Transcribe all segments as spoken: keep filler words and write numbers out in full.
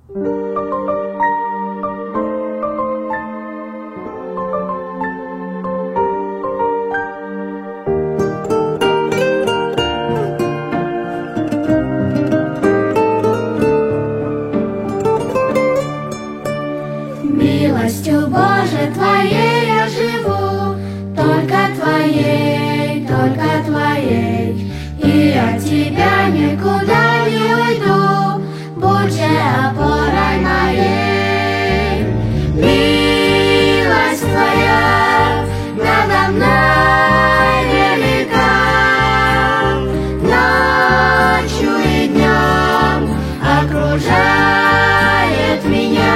Милостью Божией Твоей я живу, только Твоей, только Твоей, и от Тебя никуда не уйду, будь же опорой моей. Милость Твоя надо мной велика, ночью и днем окружает меня.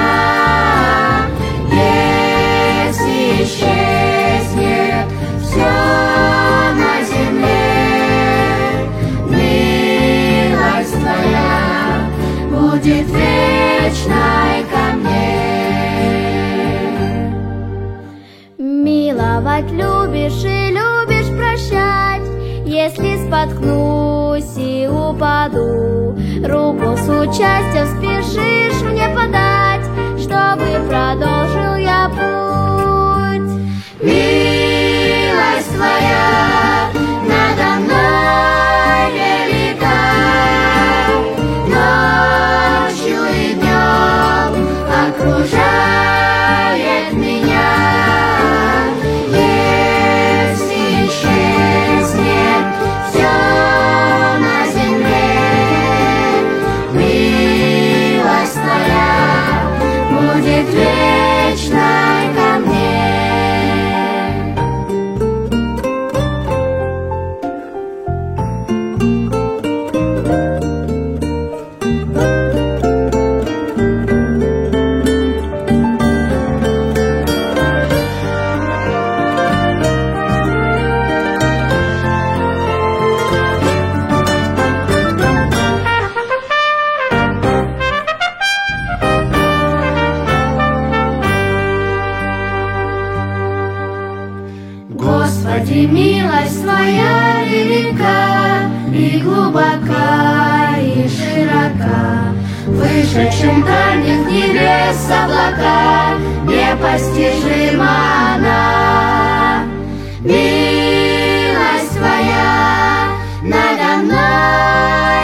Исчезнет все на земле, милость Твоя будет вечной ко мне. Миловать любишь и любишь прощать, если споткнусь и упаду, руку с участием спешишь мне подать, чтобы продолжил я путь. Милость Твоя надо мной велика, ночью и днем окружает меня. Если исчезнет все на земле, милость Твоя будет вечной ко мне. Господи, милость Твоя велика, и глубока, и широка, выше, чем дальних небес облака, непостижима она. Милость Твоя надо мной